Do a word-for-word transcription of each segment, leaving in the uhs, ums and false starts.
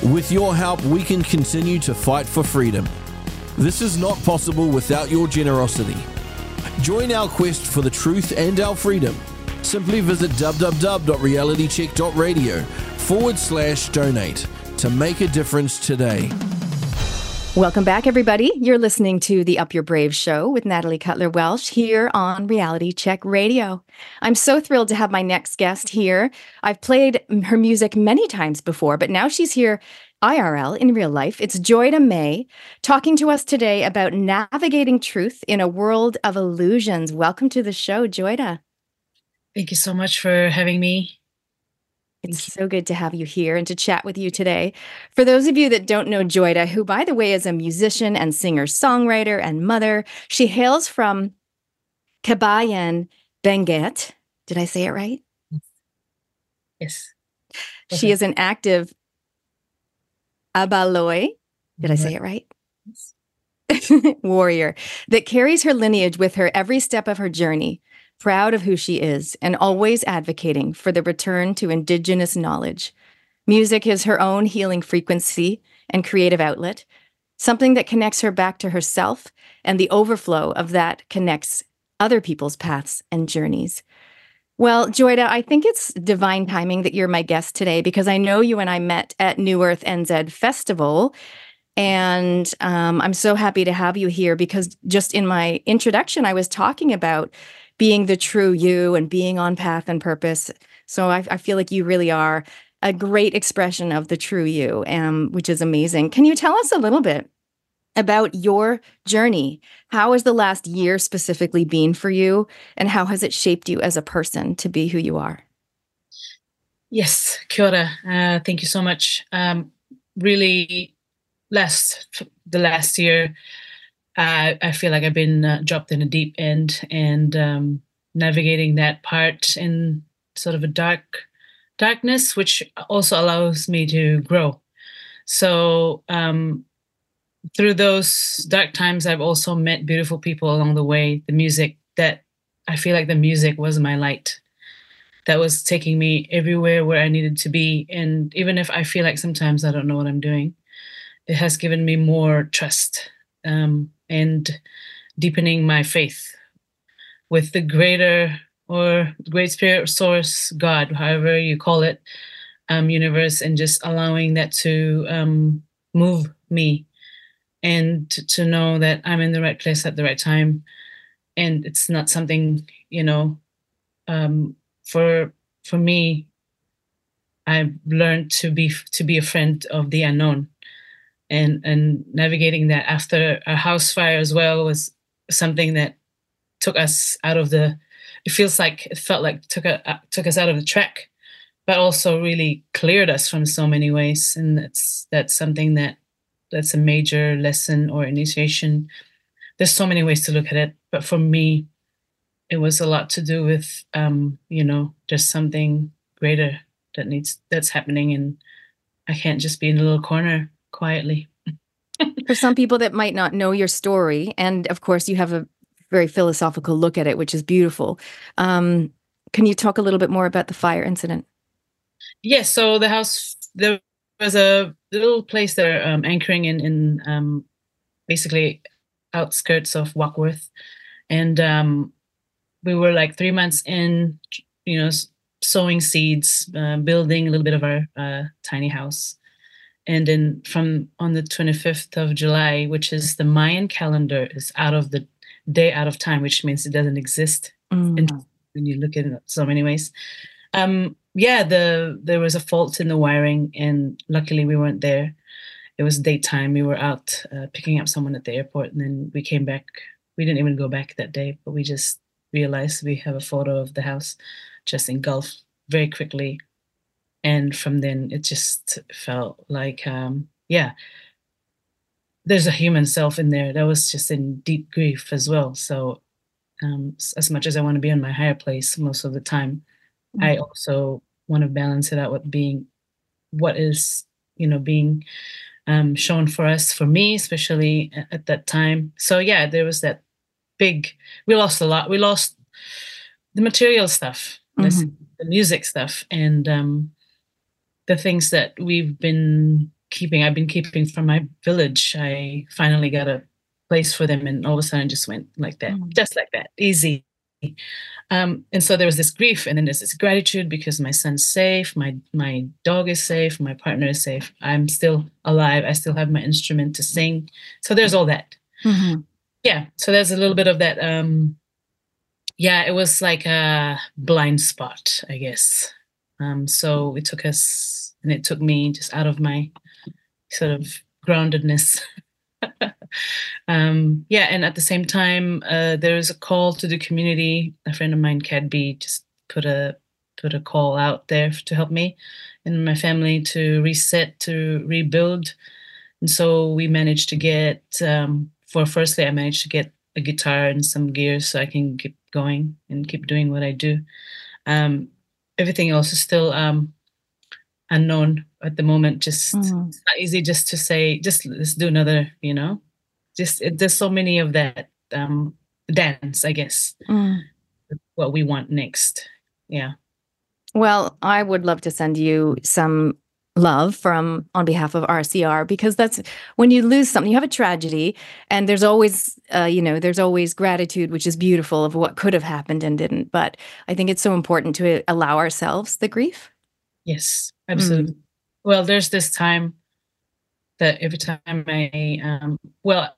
With your help, we can continue to fight for freedom. This is not possible without your generosity. Join our quest for the truth and our freedom. Simply visit www.realitycheck.radio forward slash donate to make a difference today. Welcome back, everybody. You're listening to the Up Your Brave show with Natalie Cutler-Welsh here on Reality Check Radio. I'm so thrilled to have my next guest here. I've played her music many times before, but now she's here I R L in real life. It's Joyda May talking to us today about navigating truth in a world of illusions. Welcome to the show, Joyda. Thank you so much for having me. It's so good to have you here and to chat with you today. For those of you that don't know Joyda, who, by the way, is a musician and singer-songwriter and mother, she hails from Kabayan, Benguet. Did I say it right? Yes. She is an active Abaloy. Did I say it right? Yes. Warrior that carries her lineage with her every step of her journey. Proud of who she is and always advocating for the return to Indigenous knowledge. Music is her own healing frequency and creative outlet, something that connects her back to herself, and the overflow of that connects other people's paths and journeys. Well, Joyda, I think it's divine timing that you're my guest today because I know you and I met at New Earth N Z Festival. And um, I'm so happy to have you here because just in my introduction, I was talking about being the true you and being on path and purpose. So I, I feel like you really are a great expression of the true you, um, which is amazing. Can you tell us a little bit about your journey? How has the last year specifically been for you, and how has it shaped you as a person to be who you are? Yes, kia ora. Uh, thank you so much. Um, really, last the last year, Uh, I feel like I've been uh, dropped in a deep end and um, navigating that part in sort of a dark darkness, which also allows me to grow. So um, through those dark times, I've also met beautiful people along the way. The music that I feel like the music was my light that was taking me everywhere where I needed to be. And even if I feel like sometimes I don't know what I'm doing, it has given me more trust. Um, and deepening my faith with the greater or great spirit source, God, however you call it, um, universe, and just allowing that to um, move me and to, to know that I'm in the right place at the right time. And it's not something, you know, um, for for me, I've learned to be to be a friend of the unknown. And and navigating that after a house fire as well was something that took us out of the. It feels like it felt like took a uh, took us out of the track, but also really cleared us from so many ways. And that's that's something that that's a major lesson or initiation. There's so many ways to look at it, but for me, it was a lot to do with um, you know, there's something greater that needs that's happening, and I can't just be in a little corner quietly. For some people that might not know your story, and of course you have a very philosophical look at it, which is beautiful. Um, can you talk a little bit more about the fire incident? Yes, so the house, there was a little place there um, anchoring in, in um, basically outskirts of Warkworth. And um, we were like three months in, you know, sowing seeds, uh, building a little bit of our uh, tiny house. And then from on the twenty-fifth of July, which is the Mayan calendar, is out of the day out of time, which means it doesn't exist. Mm. And when you look at it so many ways. Um, yeah, the there was a fault in the wiring, and luckily we weren't there. It was daytime. We were out uh, picking up someone at the airport, and then we came back. We didn't even go back that day, but we just realized we have a photo of the house just engulfed very quickly. And from then, it just felt like, um, yeah, there's a human self in there that was just in deep grief as well. So um, as much as I want to be in my higher place most of the time, mm-hmm. I also want to balance it out with being what is, you know, being um, shown for us, for me, especially at, at that time. So yeah, there was that big, we lost a lot. We lost the material stuff, mm-hmm. the music stuff, and um, the things that we've been keeping, I've been keeping from my village. I finally got a place for them, and all of a sudden it just went like that, Mm. just like that, easy. Um, and so there was this grief, and then there's this gratitude because my son's safe, my my dog is safe, my partner is safe. I'm still alive. I still have my instrument to sing. So there's all that. Mm-hmm. Yeah. So there's a little bit of that. Um, yeah, it was like a blind spot, I guess. Um, so it took us, and it took me just out of my sort of groundedness. um, yeah, and at the same time, uh, there was a call to the community. A friend of mine, Cat B, just put a put a call out there to help me and my family to reset, to rebuild. And so we managed to get, um, for firstly, I managed to get a guitar and some gear so I can keep going and keep doing what I do. Um, everything else is still um, unknown at the moment. Just Mm. it's not easy just to say, just let's do another, you know, just it, there's so many of that um, dance, I guess, Mm. what we want next. Yeah. Well, I would love to send you some love from on behalf of R C R, because that's when you lose something, you have a tragedy, and there's always, uh, you know, there's always gratitude, which is beautiful, of what could have happened and didn't. But I think it's so important to allow ourselves the grief. Yes, absolutely. Mm. Well, there's this time that every time I, um, well,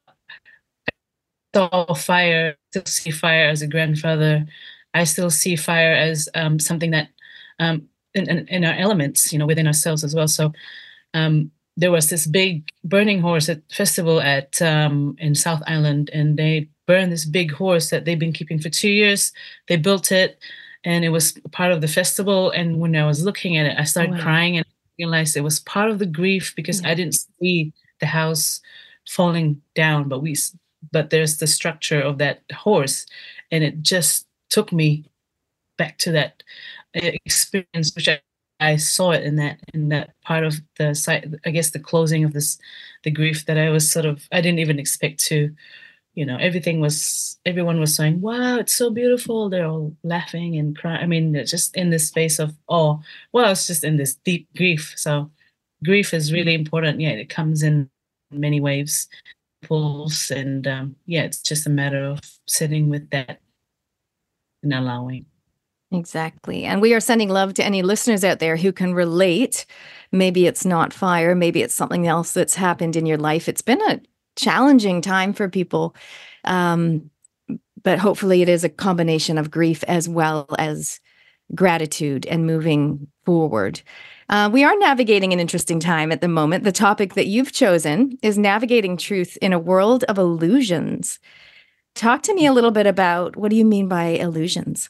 I saw fire, still see fire as a grandfather. I still see fire as um, something that um, in, in, in our elements, you know, within ourselves as well. So um, there was this big burning horse at festival at um, in South Island, and they burned this big horse that they've been keeping for two years. They built it, and it was part of the festival. And when I was looking at it, I started Wow. crying, and realized it was part of the grief because yeah. I didn't see the house falling down, but we, but there's the structure of that horse, and it just took me back to that experience, which I, I saw it in that in that part of the site. I guess the closing of this, the grief that I was sort of I didn't even expect to, you know, everything was everyone was saying, "Wow, it's so beautiful." They're all laughing and crying. I mean, just in this space of awe. Well, it's just in this deep grief. So, grief is really important. Yeah, it comes in many waves, pulls, and um, yeah, it's just a matter of sitting with that and allowing. Exactly. And we are sending love to any listeners out there who can relate. Maybe it's not fire, maybe it's something else that's happened in your life. It's been a challenging time for people, um, but hopefully it is a combination of grief as well as gratitude and moving forward. Uh, we are navigating an interesting time at the moment. The topic that you've chosen is navigating truth in a world of illusions. Talk to me a little bit about, what do you mean by illusions?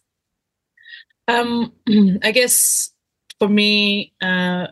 Um, I guess for me, uh,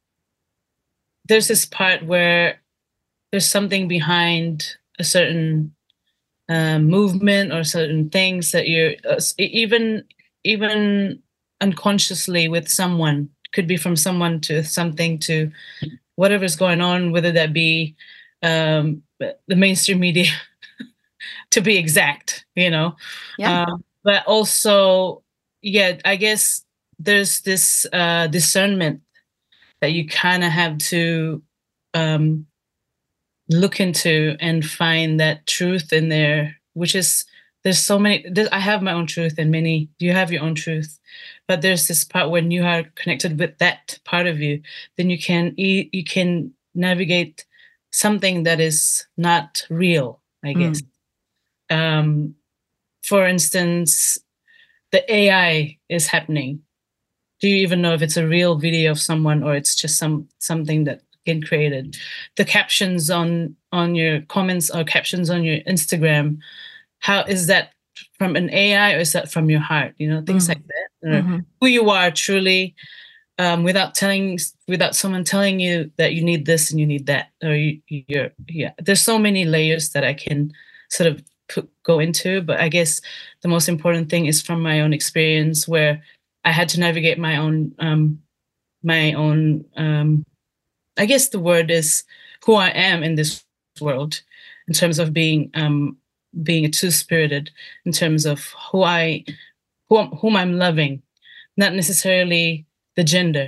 there's this part where there's something behind a certain uh, movement or certain things that you're uh, even even unconsciously with someone. Could be from someone to something to whatever's going on, whether that be um, the mainstream media, to be exact, you know. Yeah. Uh, but also. Yeah, I guess there's this uh, discernment that you kind of have to um, look into and find that truth in there, which is, there's so many, there's, I have my own truth and many, you have your own truth, but there's this part when you are connected with that part of you, then you can, you can navigate something that is not real, I guess. Mm. Um, for instance, the A I is happening. Do you even know if it's a real video of someone or it's just some something that been created? The captions on on your comments or captions on your Instagram, how is that from an A I or is that from your heart? You know, things mm-hmm. like that. Or mm-hmm. who you are truly, um, without telling, without someone telling you that you need this and you need that, or you, you're yeah. There's so many layers that I can sort of Put, go into, but I guess the most important thing is from my own experience where I had to navigate my own, um, my own, um, I guess the word is who I am in this world in terms of being, um, being a two-spirited, in terms of who I, who, whom I'm loving, not necessarily the gender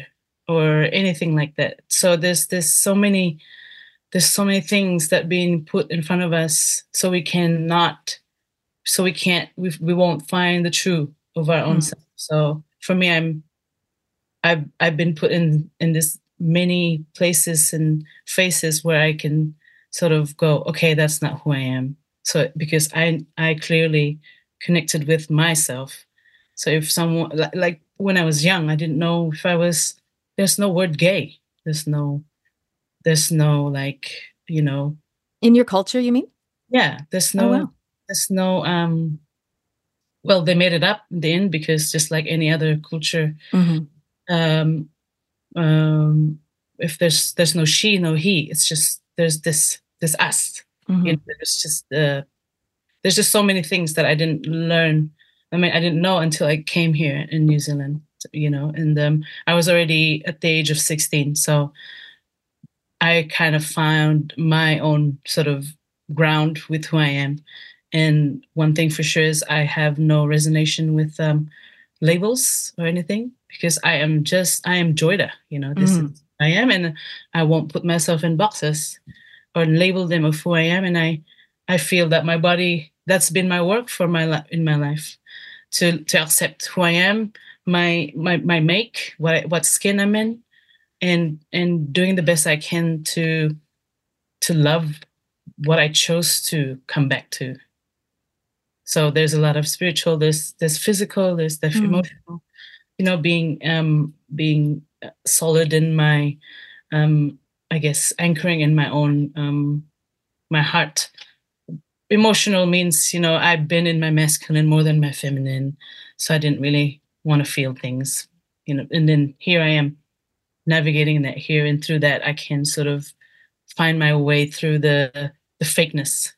or anything like that. So there's there's so many there's so many things that being put in front of us, so we cannot, so we can't, we we won't find the truth of our own Mm. self. So for me, I'm I've I've been put in in this many places and faces where I can sort of go, okay, that's not who I am. So because I I clearly connected with myself. So if someone like, like when I was young, I didn't know if I was. There's no word gay. There's no. There's no like you know. In your culture, you mean? Yeah. There's Oh, no. wow. There's no. Um. Well, they made it up in the end because just like any other culture, Mhm. um, um, if there's there's no she, no he. It's just there's this this us. You know, Mhm. there's just uh, there's just so many things that I didn't learn. I mean, I didn't know until I came here in New Zealand. You know, and um, I was already at the age of sixteen, so I kind of found my own sort of ground with who I am. And one thing for sure is I have no resonation with um, labels or anything because I am just I am Joyda. You know, this is Mhm. who I am, and I won't put myself in boxes or label them of who I am. And I I feel that my body, that's been my work for my life in my life to to accept who I am, my my my make, what what skin I'm in, and and doing the best I can to to love what I chose to come back to. So there's a lot of spiritual, there's there's physical, there's the Mm. emotional. You know, being um being uh, solid in my um I guess anchoring in my own um my heart. Emotional means, you know, I've been in my masculine more than my feminine, so I didn't really want to feel things, you know. And then here I am navigating that here, and through that I can sort of find my way through the the fakeness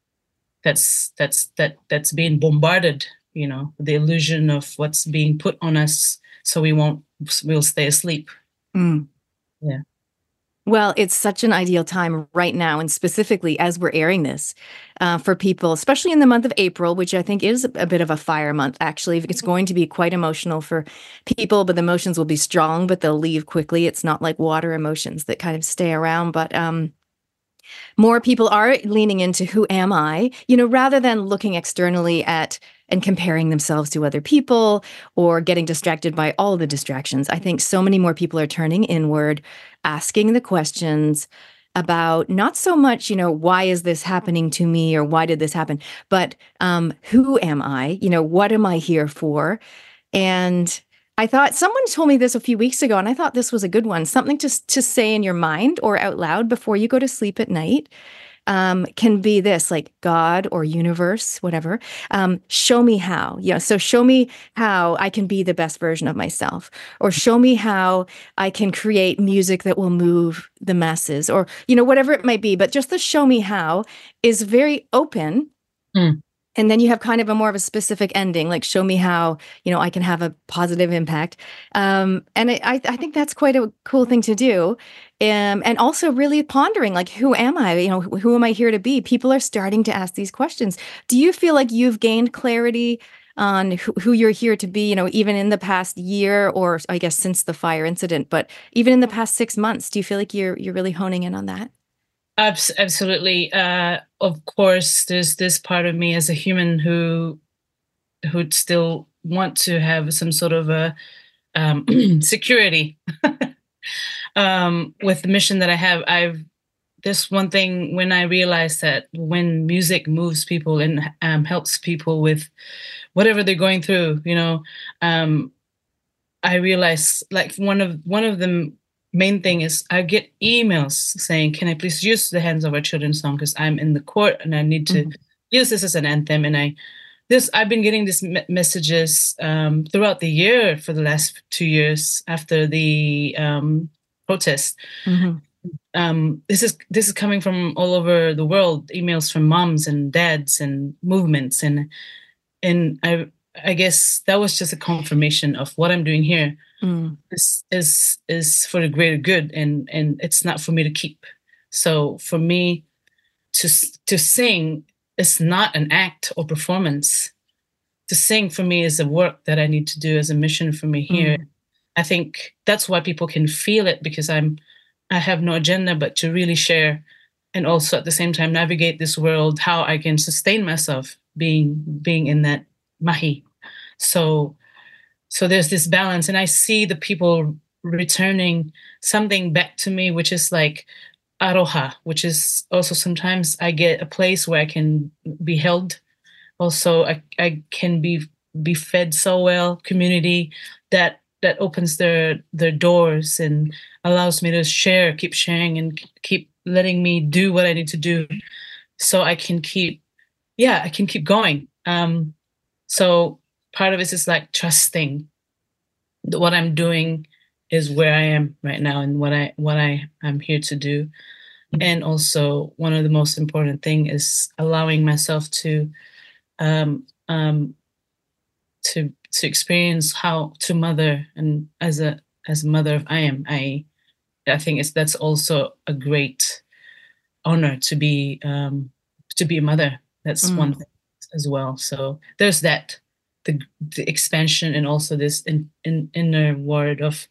that's that's that that's being bombarded, you know, the illusion of what's being put on us, so we won't we'll stay asleep. Mm. Yeah. Well, it's such an ideal time right now, and specifically as we're airing this, uh, for people, especially in the month of April, which I think is a bit of a fire month, actually. It's going to be quite emotional for people, but the emotions will be strong, but they'll leave quickly. It's not like water emotions that kind of stay around, but um, more people are leaning into who am I, you know, rather than looking externally at and comparing themselves to other people or getting distracted by all the distractions. I think so many more people are turning inward, asking the questions about not so much, you know, why is this happening to me or why did this happen, but um, who am I? You know, what am I here for? And I thought someone told me this a few weeks ago, and I thought this was a good one. Something to to say in your mind or out loud before you go to sleep at night um, can be this, like God or universe, whatever. Um, show me how. You know, so show me how I can be the best version of myself, or show me how I can create music that will move the masses, or you know, whatever it might be. But just the show me how is very open. Mm. And then you have kind of a more of a specific ending, like show me how, you know, I can have a positive impact. Um, and I, I I think that's quite a cool thing to do. Um, and also really pondering, like, who am I? You know, who, who am I here to be? People are starting to ask these questions. Do you feel like you've gained clarity on who, who you're here to be, you know, even in the past year, or I guess since the fire incident, but even in the past six months, do you feel like you're you're really honing in on that? Abs- absolutely. Uh, of course, there's this part of me as a human who who'd still want to have some sort of a um, security um, with the mission that I have. I've this one thing when I realized that when music moves people and um, helps people with whatever they're going through, you know, um, I realized like one of one of the main thing is I get emails saying, "Can I please use the Hands of Our Children song because I'm in the court and I need to Mhm. use this as an anthem." And I this I've been getting these me- messages um, throughout the year for the last two years after the um, protest. Mhm. Um, this is this is coming from all over the world. Emails from moms and dads and movements, and and I I guess that was just a confirmation of what I'm doing here Mm. is is is for the greater good, and and it's not for me to keep. So for me to s- to sing is not an act or performance. To sing for me is a work that I need to do as a mission for me here. Mm. I think that's why people can feel it, because I'm, I have no agenda but to really share, and also at the same time navigate this world, how I can sustain myself being being in that mahi. So so there's this balance, and I see the people returning something back to me, which is like aroha, which is also sometimes I get a place where I can be held. Also, I, I can be be fed so well, community that that opens their their doors and allows me to share, keep sharing, and keep letting me do what I need to do, so I can keep, yeah, I can keep going. Um, so part of it is like trusting that what I'm doing is where I am right now and what I what I am here to do. And also, one of the most important thing is allowing myself to um, um, to to experience how to mother, and as a as a mother of I am, I I think it's that's also a great honor to be um, to be a mother. That's Mm. one thing as well. So there's that, the the expansion, and also this in, in inner word of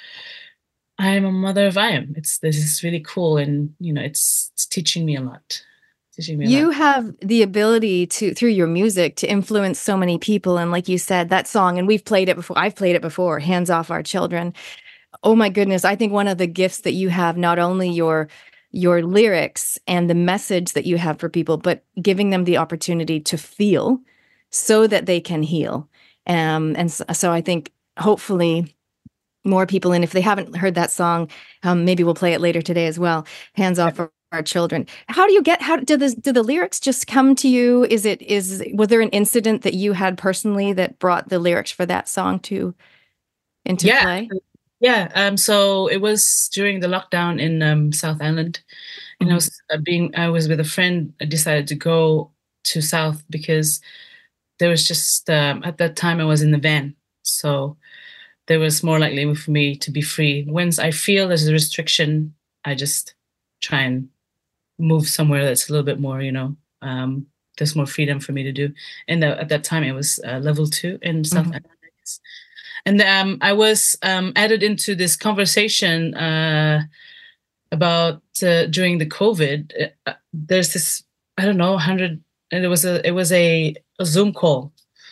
I am a mother of I am. It's this is really cool, and you know, it's it's teaching me a lot. Teaching me a You lot. have the ability to, through your music, to influence so many people. And like you said, that song, and we've played it before. I've played it before, Hands Off Our Children. Oh my goodness. I think one of the gifts that you have, not only your your lyrics and the message that you have for people, but giving them the opportunity to feel so that they can heal. Um, and so, so I think hopefully more people, and if they haven't heard that song, um, maybe we'll play it later today as well. Hands Off Our Our Children. How do you get, how do the, do the lyrics just come to you? Is it, is, was there an incident that you had personally that brought the lyrics for that song to, into Yeah. play? Yeah. Um, so it was during the lockdown in um, South Island, and I was uh, being, I was with a friend. I decided to go to South because there was just, um, at that time I was in the van. So there was more likely for me to be free. Once I feel there's a restriction, I just try and move somewhere that's a little bit more, you know, um, there's more freedom for me to do. And the, at that time, it was uh, level two in South Mhm. Island. And um, I was um, added into this conversation uh, about uh, during the COVID. Uh, there's this, I don't know, hundred, and it was a it was a, a Zoom call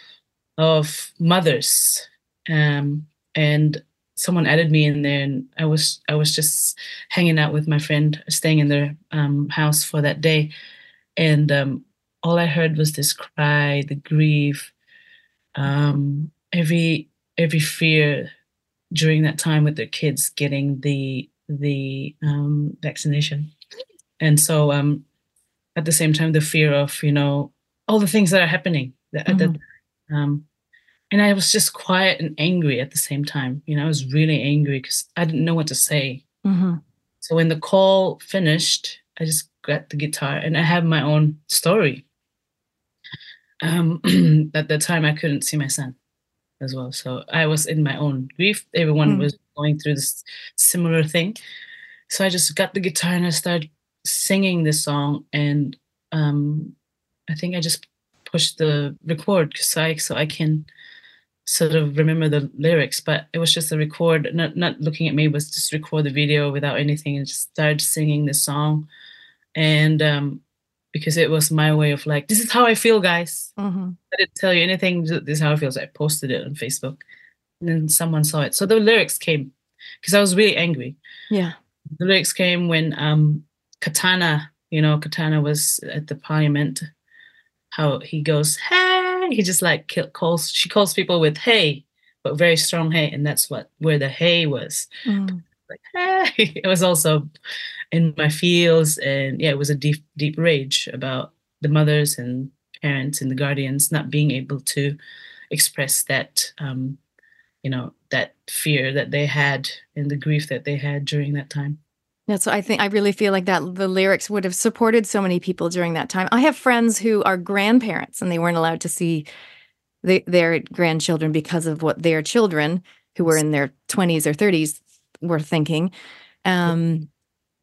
of mothers, um, and someone added me in there, and I was I was just hanging out with my friend, staying in their um, house for that day, and um, all I heard was this cry, the grief, um, every every fear during that time with their kids getting the the um, vaccination, and so um, at the same time the fear of, you know, all the things that are happening that, at that um, and I was just quiet and angry at the same time. You know, I was really angry because I didn't know what to say. Mm-hmm. So when the call finished, I just got the guitar and I have my own story. Um, at that time, I couldn't see my son as well. So I was in my own grief. Everyone Mm. was going through this similar thing. So I just got the guitar and I started singing this song. And um, I think I just pushed the record so I, so I can sort of remember the lyrics, but it was just a record, not not looking at me, was just record the video without anything and just started singing this song. And um, because it was my way of like, this is how I feel, guys. Mm-hmm. I didn't tell you anything. This is how I feel. So I posted it on Facebook, and then someone saw it. So the lyrics came because I was really angry. Yeah. The lyrics came when um, Katana, you know, Katana was at the parliament. How he goes, hey, he just like calls, she calls people with hey, but very strong hey, and that's what where the hey was. Mm. Like hey, it was also in my feels, and yeah, it was a deep, deep rage about the mothers and parents and the guardians not being able to express that, um, you know, that fear that they had and the grief that they had during that time. That's what I think. I really feel like that the lyrics would have supported so many people during that time. I have friends who are grandparents and they weren't allowed to see the, their grandchildren because of what their children, who were in their twenties or thirties, were thinking. Um,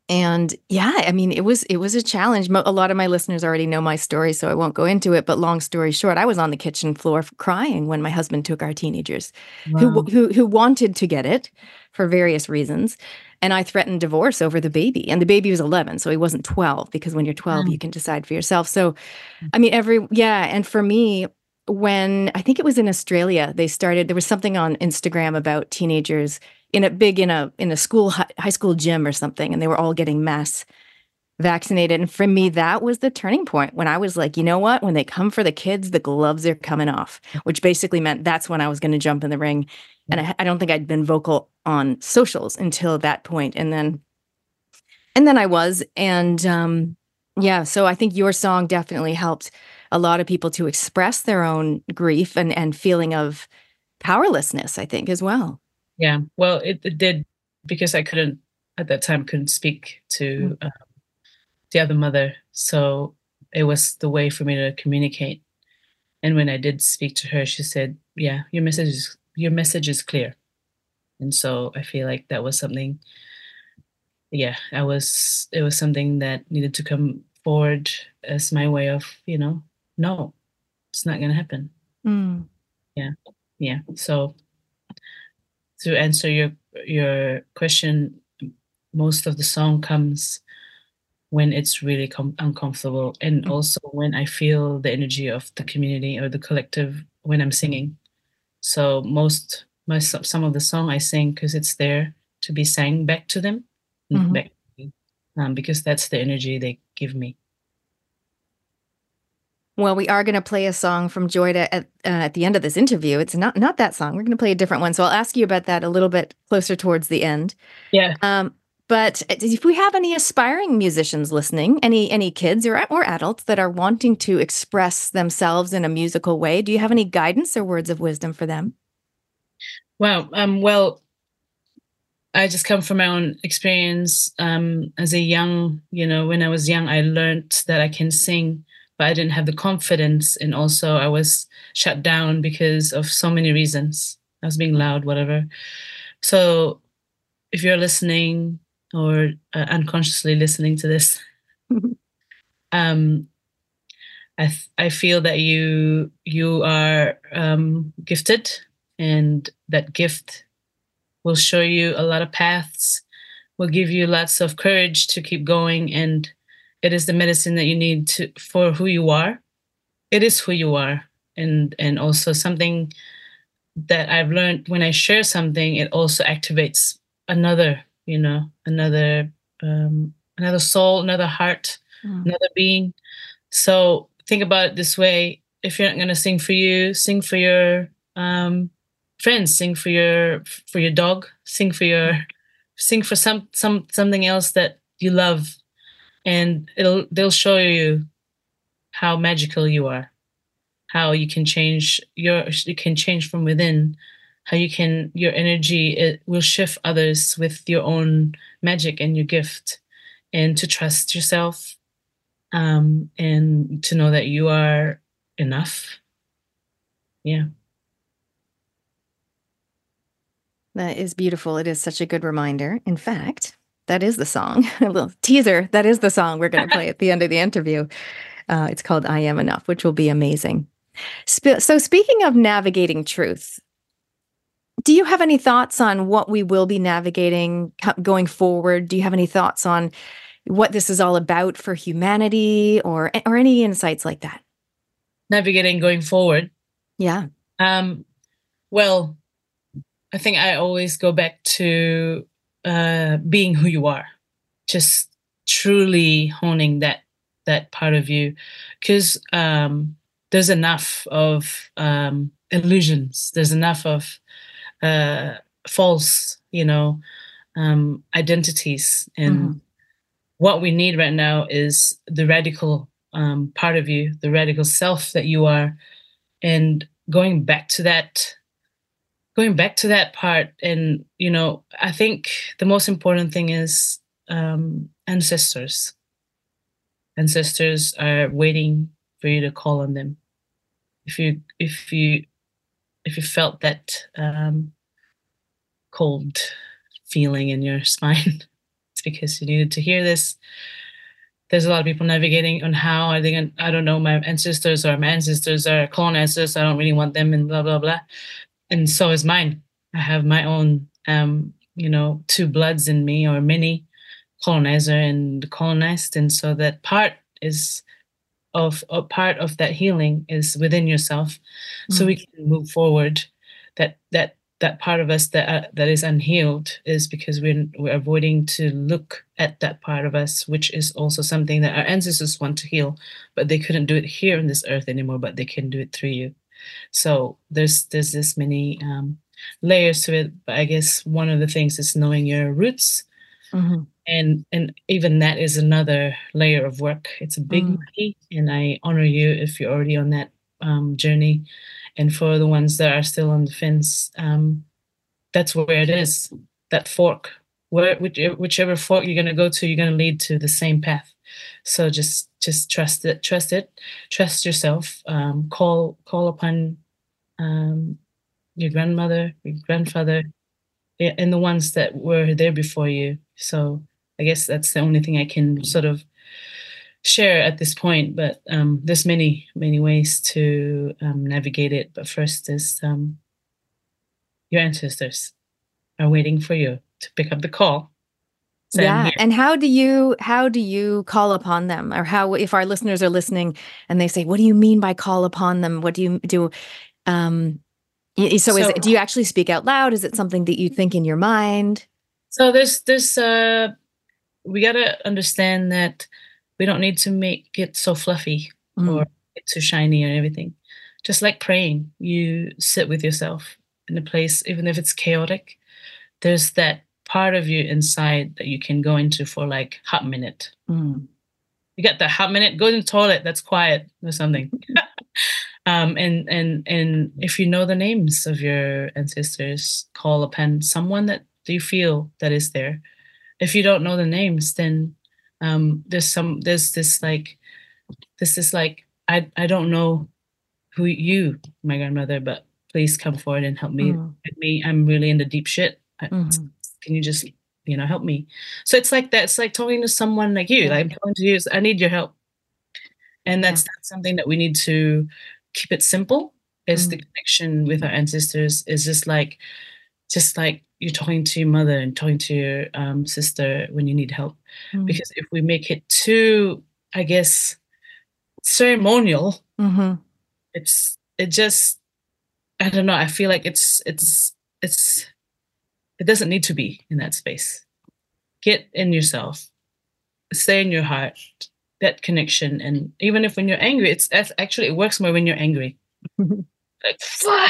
And yeah, I mean, it was it was a challenge. Mo- A lot of my listeners already know my story, so I won't go into it. But long story short, I was on the kitchen floor f- crying when my husband took our teenagers, who Wow. w- who who wanted to get it for various reasons, and I threatened divorce over the baby. And the baby was eleven, so he wasn't twelve, because when you're twelve, you Mm. can decide for yourself. So, I mean, every yeah, and for me, when I think it was in Australia, they started. There was something on Instagram about teenagers in a big in a in a school hi- high school gym or something, and they were all getting mass vaccinated. And for me, that was the turning point when I was like, you know what? When they come for the kids, the gloves are coming off, which basically meant that's when I was going to jump in the ring. And I, I don't think I'd been vocal on socials until that point, and then and then I was, and um, yeah. So I think your song definitely helped a lot of people to express their own grief and and feeling of powerlessness, I think, as well. Yeah. Well, it, it did, because I couldn't at that time couldn't speak Mm. to uh, the other mother, so it was the way for me to communicate. And when I did speak to her, she said, "Yeah, your message is your message is clear." And so I feel like that was something. Yeah, I was. It was something that needed to come forward as my way of, you know, no, it's not gonna happen. Mm. Yeah, yeah. So to answer your your question, most of the song comes when it's really com- uncomfortable, and Mm. also when I feel the energy of the community or the collective when I'm singing. So most my some some of the song I sing because it's there to be sang back to them, n- Mhm. back to me, um, because that's the energy they give me. Well, we are going to play a song from Joyda at uh, at the end of this interview. It's not not that song. We're going to play a different one. So I'll ask you about that a little bit closer towards the end. Yeah. Um, but if we have any aspiring musicians listening, any any kids or or adults that are wanting to express themselves in a musical way, do you have any guidance or words of wisdom for them? Wow. Um. Well, I just come from my own experience. Um, as a young, you know, when I was young, I learned that I can sing, but I didn't have the confidence, and also I was shut down because of so many reasons. I was being loud, whatever. So if you're listening or uh, unconsciously listening to this, um, I th- I feel that you you are um, gifted, and that gift will show you a lot of paths, will give you lots of courage to keep going, and it is the medicine that you need to for who you are. It is who you are, and and also something that I've learned when I share something, it also activates another, you know, another um, another soul, another heart, Mm. another being. So think about it this way: if you're not gonna sing for you, sing for your um, friends, sing for your for your dog, sing for your sing for some some something else that you love, and it'll they'll show you how magical you are, how you can change your you can change from within, how you can your energy it will shift others with your own magic and your gift, and to trust yourself, um, and to know that you are enough. Yeah. That is beautiful. It is such a good reminder. In fact, that is the song. A little teaser. That is the song we're going to play at the end of the interview. Uh, it's called I Am Enough, which will be amazing. Sp- so, speaking of navigating truth, do you have any thoughts on what we will be navigating co- going forward? Do you have any thoughts on what this is all about for humanity, or or any insights like that? Navigating going forward. Yeah. Um, well, I think I always go back to uh, being who you are, just truly honing that that part of you, because um, there's enough of um, illusions. There's enough of uh, false, you know, um, identities, and Hmm. what we need right now is the radical um, part of you, the radical self that you are, and going back to that going back to that part. And you know I think the most important thing is um, ancestors ancestors are waiting for you to call on them. If you if you if you felt that um, cold feeling in your spine, it's because you needed to hear this. There's a lot of people navigating on how are they going I don't know, my ancestors or my ancestors are colonizers. I don't really want them and blah, blah, blah. And so is mine. I have my own, um, you know, two bloods in me or many colonizer and colonized. And so that part is of a part of that healing is within yourself. Mm-hmm. So we can move forward. That, that, that part of us that uh, that is unhealed is because we're we're avoiding to look at that part of us, which is also something that our ancestors want to heal, but they couldn't do it here on this earth anymore, but they can do it through you. So there's there's this many um, layers to it, but I guess one of the things is knowing your roots, mm-hmm. and and even that is another layer of work. It's a big mm. body, and I honor you if you're already on that um, journey. And for the ones that are still on the fence, um, that's where it is, that fork. Where, whichever fork you're going to go to, you're going to lead to the same path. So just just trust it, trust it, trust yourself. Um, call call upon um, your grandmother, your grandfather, and the ones that were there before you. So I guess that's the only thing I can sort of share at this point, but um, there's many, many ways to um, navigate it. But first is um, your ancestors are waiting for you to pick up the call. So yeah. And how do you, how do you call upon them? Or how, if our listeners are listening and they say, what do you mean by call upon them? What do you do? Um, so, so is it, do you actually speak out loud? Is it something that you think in your mind? So there's, there's, uh, we got to understand that we don't need to make it so fluffy mm. or too shiny or everything. Just like praying, you sit with yourself in a place, even if it's chaotic, there's that part of you inside that you can go into for like hot minute. Mm. You got the hot minute, go in the toilet, that's quiet or something. um, and, and, and if you know the names of your ancestors, call upon someone that you feel that is there. If you don't know the names, then Um, there's some, there's this like, this is like, I, I don't know who you, my grandmother, but please come forward and help me. Mm. Help me. I'm really in the deep shit. Mm-hmm. Can you just, you know, help me? So it's like that. It's like talking to someone like you, yeah. like I'm talking to you. I need your help. And that's, yeah. that's something that we need to keep it simple. Is mm. the connection with our ancestors is just like, just like, you're talking to your mother and talking to your um, sister when you need help. Mm. Because if we make it too, I guess, ceremonial, mm-hmm. it's it just, I don't know. I feel like it's it's it's it doesn't need to be in that space. Get in yourself, stay in your heart, that connection, and even if when you're angry, it's actually it works more when you're angry. Like,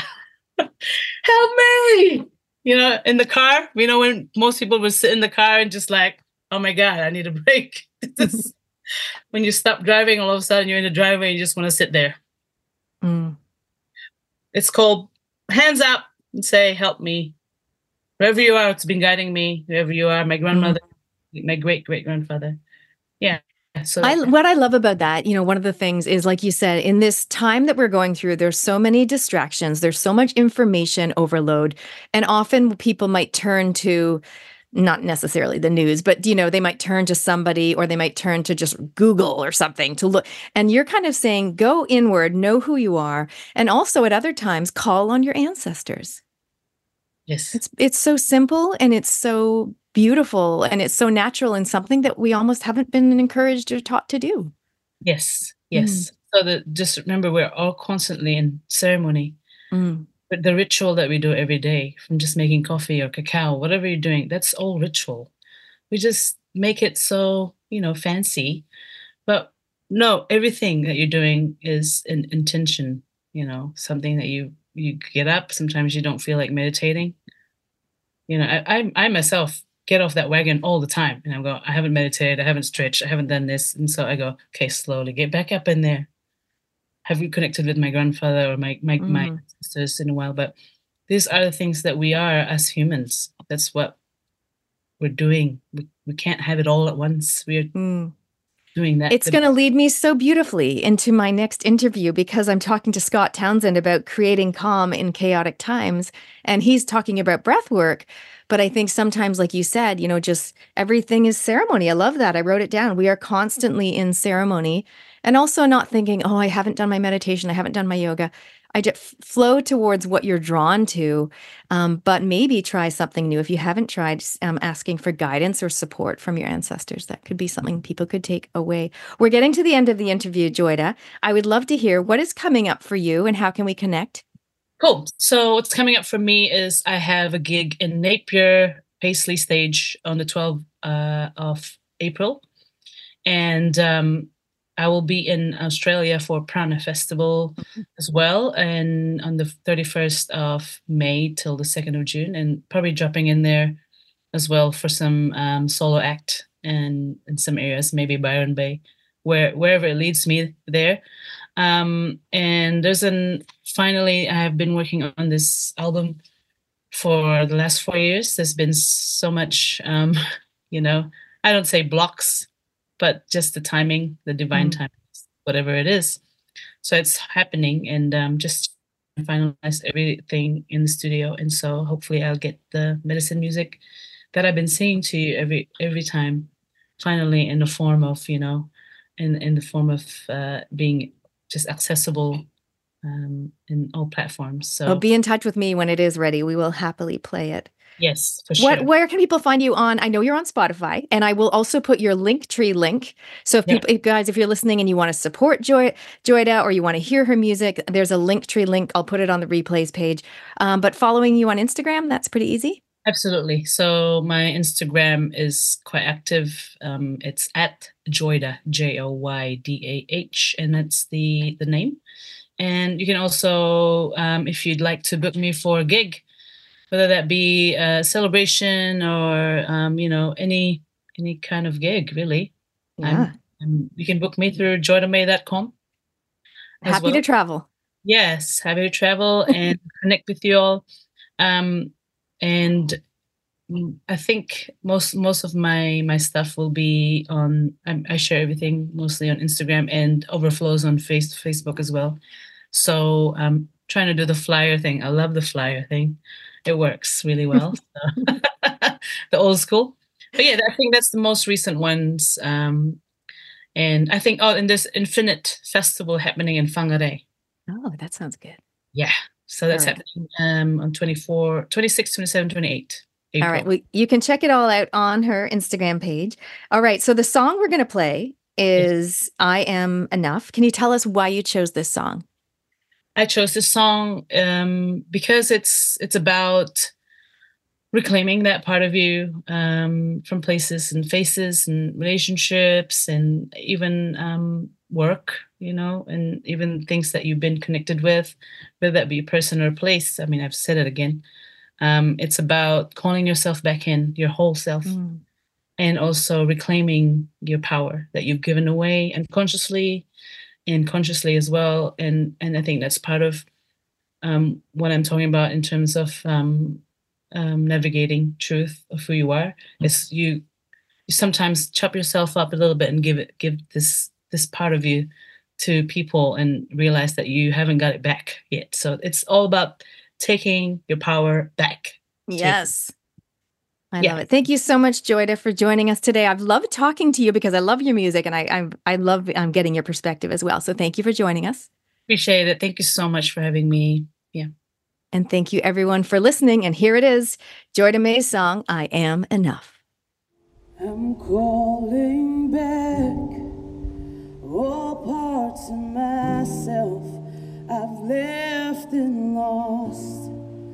help me. You know, in the car, you know, when most people would sit in the car and just like, oh my God, I need a break. Just, when you stop driving, all of a sudden you're in the driveway and you just want to sit there. Mm. It's called hands up and say, help me. Wherever you are, it's been guiding me. Wherever you are, my grandmother, mm. my great, great grandfather. Yeah. So I, what I love about that, you know, one of the things is, like you said, in this time that we're going through, there's so many distractions, there's so much information overload, and often people might turn to, not necessarily the news, but, you know, they might turn to somebody, or they might turn to just Google or something to look. And you're kind of saying, go inward, know who you are, and also at other times, call on your ancestors. Yes. It's it's so simple, and it's so beautiful, and it's so natural, and something that we almost haven't been encouraged or taught to do. Yes, yes. Mm. So that, just remember, we're all constantly in ceremony. Mm. But the ritual that we do every day, from just making coffee or cacao, whatever you're doing, that's all ritual. We just make it so, you know, fancy. But no, everything that you're doing is an intention, you know, something that you, you get up. Sometimes you don't feel like meditating. You know, I, I, I myself get off that wagon all the time. And I go, I haven't meditated, I haven't stretched, I haven't done this. And so I go, okay, slowly get back up in there. Have you connected with my grandfather or my my, mm. my sisters in a while? But these are the things that we are as humans. That's what we're doing. We, we can't have it all at once. We're mm. doing that. It's going to lead me so beautifully into my next interview, because I'm talking to Scott Townsend about creating calm in chaotic times. And he's talking about breath work. But I think sometimes, like you said, you know, just everything is ceremony. I love that. I wrote it down. We are constantly in ceremony, and also not thinking, oh, I haven't done my meditation. I haven't done my yoga. I just flow towards what you're drawn to, um, but maybe try something new. If you haven't tried um, asking for guidance or support from your ancestors, that could be something people could take away. We're getting to the end of the interview, Joyda. I would love to hear what is coming up for you and how can we connect? Cool. So what's coming up for me is I have a gig in Napier, Paisley Stage on the twelfth uh, of April. And um, I will be in Australia for Prana Festival mm-hmm. as well, and on the thirty-first of May till the second of June, and probably dropping in there as well for some um, solo act and in some areas, maybe Byron Bay, where wherever it leads me there. Um, and there's an finally, I have been working on this album for the last four years. There's been so much, um, you know, I don't say blocks, but just the timing, the divine mm. timing, whatever it is. So it's happening, and um, just finalize everything in the studio. And so hopefully I'll get the medicine music that I've been singing to you every every time, finally in the form of, you know, in, in the form of uh, being just accessible um, in all platforms. So well, be in touch with me when it is ready. We will happily play it. Yes, for sure. What, where can people find you on? I know you're on Spotify, and I will also put your Linktree link. So if yeah. people, if guys, if you're listening and you want to support Joy, Joyda, or you want to hear her music, there's a Linktree link. I'll put it on the replays page. Um, but following you on Instagram, that's pretty easy. Absolutely. So my Instagram is quite active. Um, it's at Joydah, J O Y D A H, and that's the the name. And you can also, um, if you'd like to book me for a gig, whether that be a celebration or, um, you know, any any kind of gig, really. Yeah. I'm, I'm, you can book me through joydah may dot com. Happy well. to travel. Yes, happy to travel and connect with you all. Um, and I think most most of my my stuff will be on, I, I share everything mostly on Instagram and overflows on face, Facebook as well. So I'm trying to do the flyer thing. I love the flyer thing. It works really well. So. The old school. But yeah, I think that's the most recent ones. Um, and I think, oh, and there's Infinite Festival happening in Whangarei. Oh, that sounds good. Yeah. So that's right. happening um, on twenty-four, twenty-six, twenty-seven, twenty-eight. April. All right. Well, you can check it all out on her Instagram page. All right. So the song we're going to play is yes. I Am Enough. Can you tell us why you chose this song? I chose this song um, because it's it's about reclaiming that part of you um, from places and faces and relationships and even um, work, you know, and even things that you've been connected with, whether that be a person or a place. I mean, I've said it again. Um, it's about calling yourself back in, your whole self, mm. and also reclaiming your power that you've given away unconsciously and consciously as well. And and I think that's part of um, what I'm talking about in terms of um, um, navigating truth of who you are. Mm. Is you, you sometimes chop yourself up a little bit and give it give this this part of you to people and realize that you haven't got it back yet. So it's all about taking your power back. Yes. I yeah. love it. Thank you so much, Joyda, for joining us today. I've loved talking to you because I love your music, and I I, I love um, getting your perspective as well. So thank you for joining us. Appreciate it. Thank you so much for having me. Yeah. And thank you, everyone, for listening. And here it is, Joyda May's song, I Am Enough. I'm calling back all parts of myself I've left and lost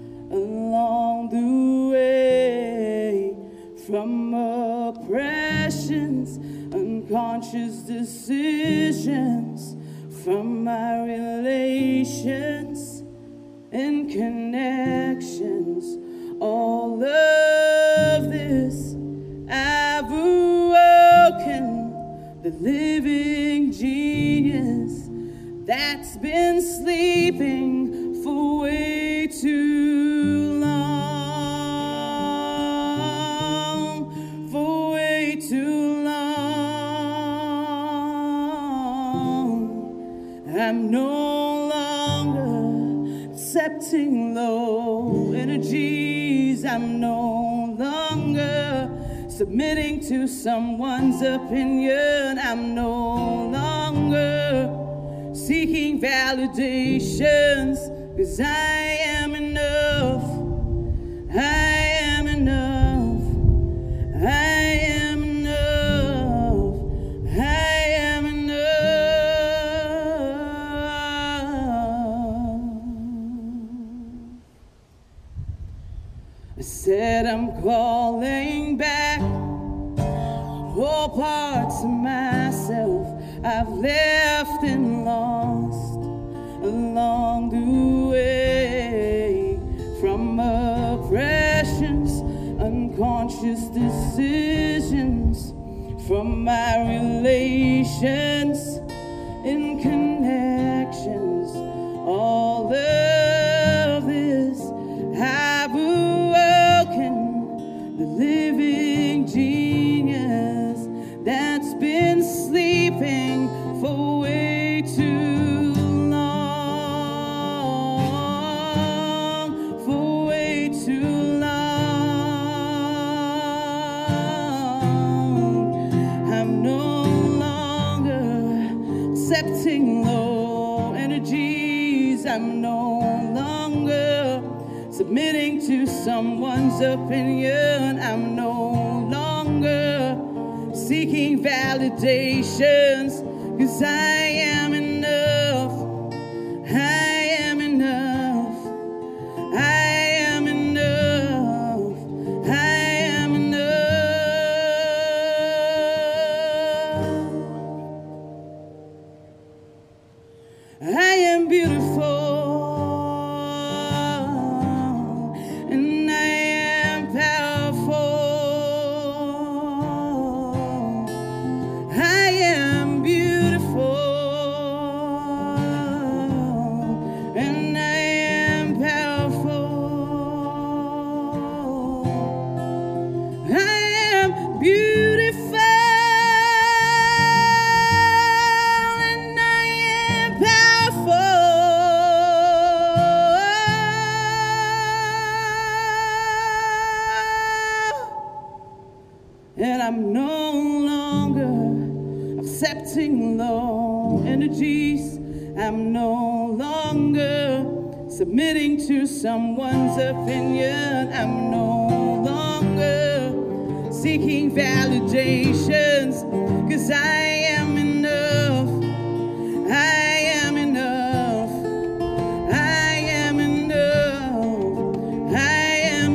along the way, from oppressions, unconscious decisions, from my relations and connections. All of this I've awoken, the living genius that's been sleeping for way too long, for way too long. I'm no longer accepting low energies. I'm no longer submitting to someone's opinion. I'm no longer seeking validations, 'cause I am enough. I am enough. I am enough. I am enough. I said I'm calling back all parts of myself I've left and lost along the way, from oppressions, unconscious decisions, from my relations and connections. All of this I've awoken the living genius that's been sleeping for way too long, for way too long. I'm no longer accepting low energies. I'm no longer submitting to someone's opinion. I'm no longer seeking validations, 'cause I am enough. I am enough. I am enough. I am enough. I am beautiful. And I am powerful. I am beautiful, and I am powerful. I am beautiful, and I am powerful. And I'm no longer accepting low energies. I'm no longer submitting to someone's opinion. I'm no longer seeking validations, 'cause I am enough. I am enough. I am enough. I am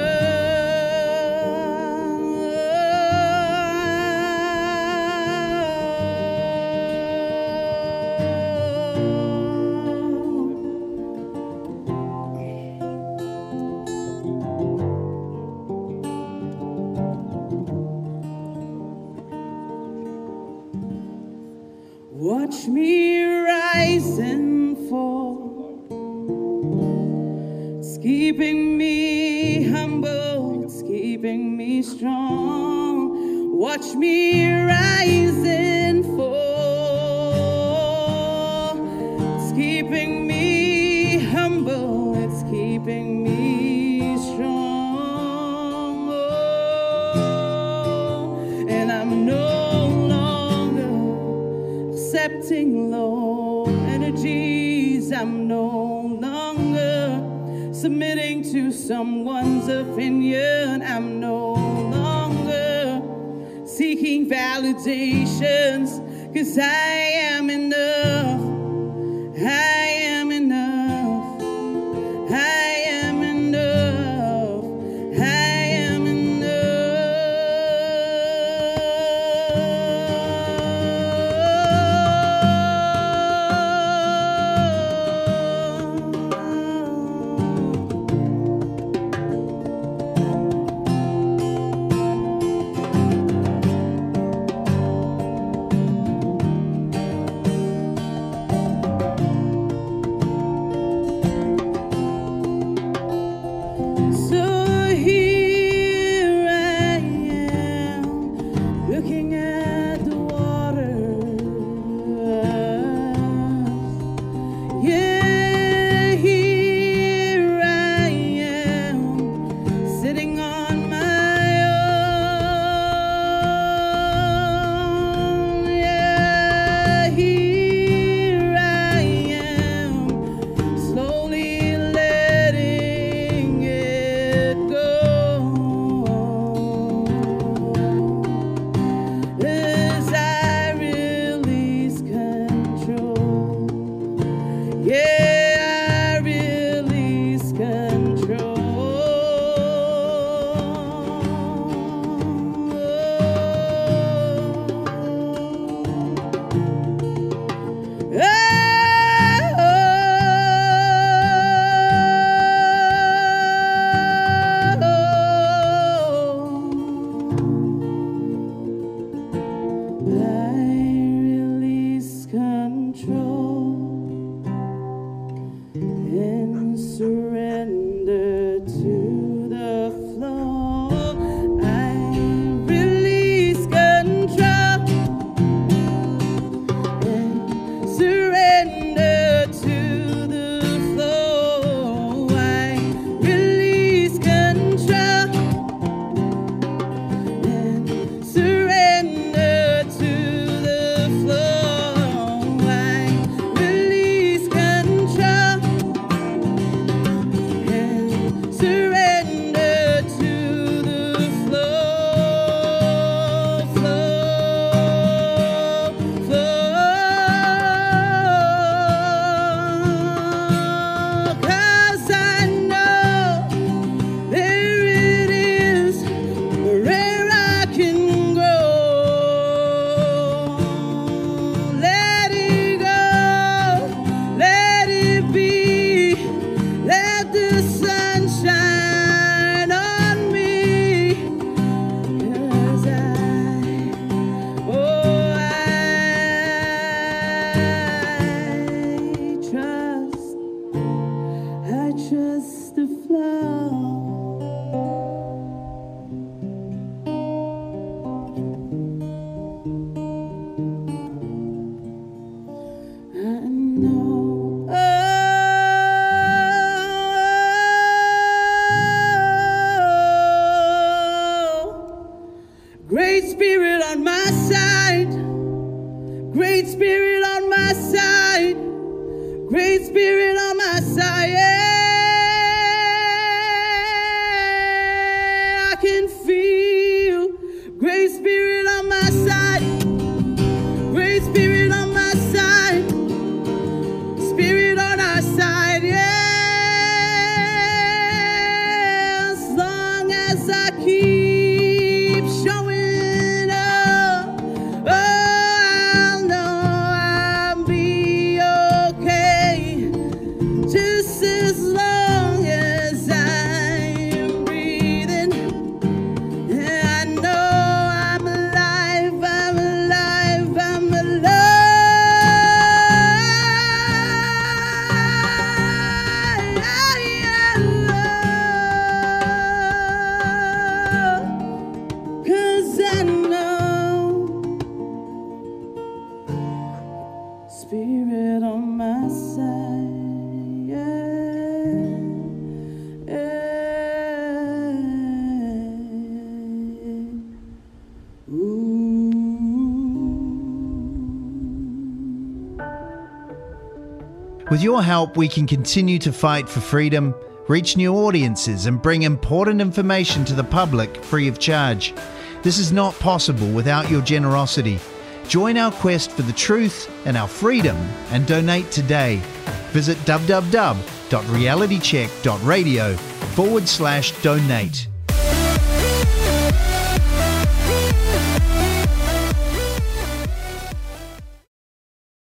Watch me rise and fall. It's keeping me humble. It's keeping me strong. Watch me rise and fall. It's keeping me humble. It's keeping me strong. Oh, and I'm no longer accepting low energies. I'm no longer submitting to someone's opinion. I'm no longer seeking validations, 'cause I am enough. I am enough. I am enough. I am enough. control and surrender to the flow. I release control and surrender to the flow. I release control and surrender to the flow. I release control and surrender to the flow, flow, flow. 'Cause I know there it is where I can grow. Let it go, let it be, let the sun shine on me. 'Cause I, oh, I trust, I trust the flow. I know, oh, great spirit on my side, great spirit on my side, great spirit on my side. Yeah, I can feel great spirit on my side, great spirit on my side, spirit on our side. Yeah, as long as I keep showing up, oh, I'll know I'll be okay. Just as long as I'm breathing, yeah, I know I'm alive, I'm alive, I'm alive. 'Cause I know spirit on my side. Yeah, yeah. Ooh. With your help, we can continue to fight for freedom, reach new audiences, and bring important information to the public free of charge. This is not possible without your generosity. Join our quest for the truth and our freedom and donate today. Visit www.realitycheck.radio forward slash donate.